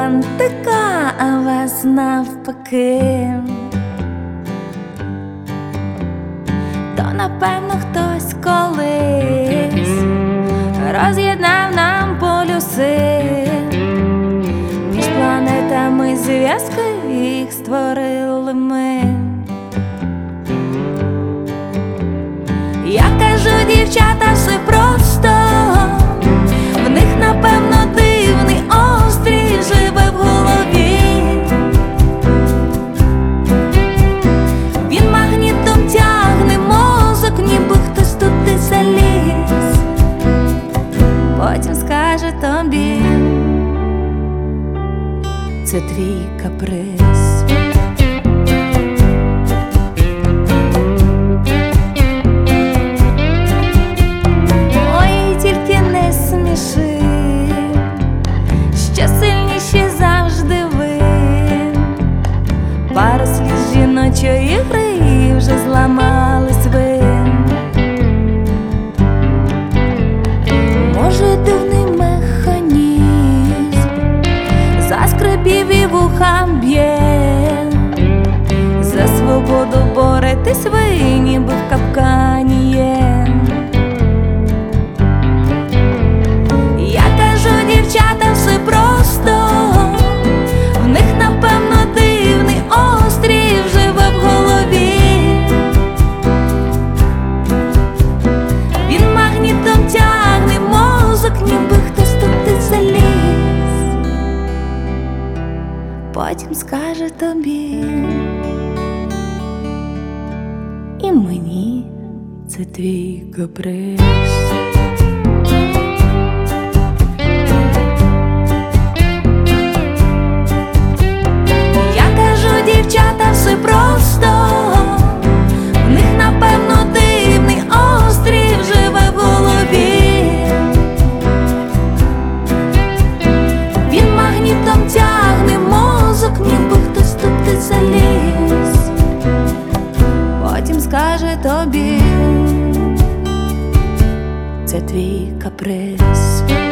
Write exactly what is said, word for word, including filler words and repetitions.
романтика, а вас навпаки, то напевно хтось колись роз'єднав нам полюси між планетами, зв'язки їх створили ми. Я кажу, дівчата, все просто, в них напевно дивний острів живе в голові. Він магнітом тягне мозок, ніби хтось туди заліз. Потім скаже тобі: це твій каприз. Ой, тільки не сміши, ще сильніші завжди ви. Пару сліз жіночої гри вже зламались ви. Може, дивний механізм заскрипів і вухам б'є. За свободу боретесь ви, ніби в капкані є. Я кажу, дівчата, все просто, в них напевно дивний острів живе в голові. Він магнітом тягне мозок, ніби хтось туди заліз. Потім скаже тобі: і мені це твій каприз. Я кажу, дівчата, все просто, в них напевно дивний острів живе в голові. Він магнітом тягне мозок, ніби хтось туди заліз. Потім скаже тобі: це твій каприз.